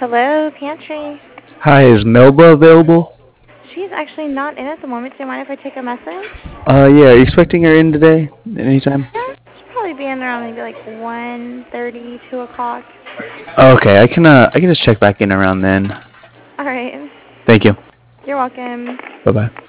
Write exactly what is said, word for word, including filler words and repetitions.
Hello, pantry. Hi, is Melba available? She's actually not in at the moment. Do you mind if I take a message? Uh, yeah, are you expecting her in today? Anytime? Yeah, she'll probably be in around maybe like one thirty, two o'clock. Okay, I can uh, I can just check back in around then. All right. Thank you. You're welcome. Bye bye.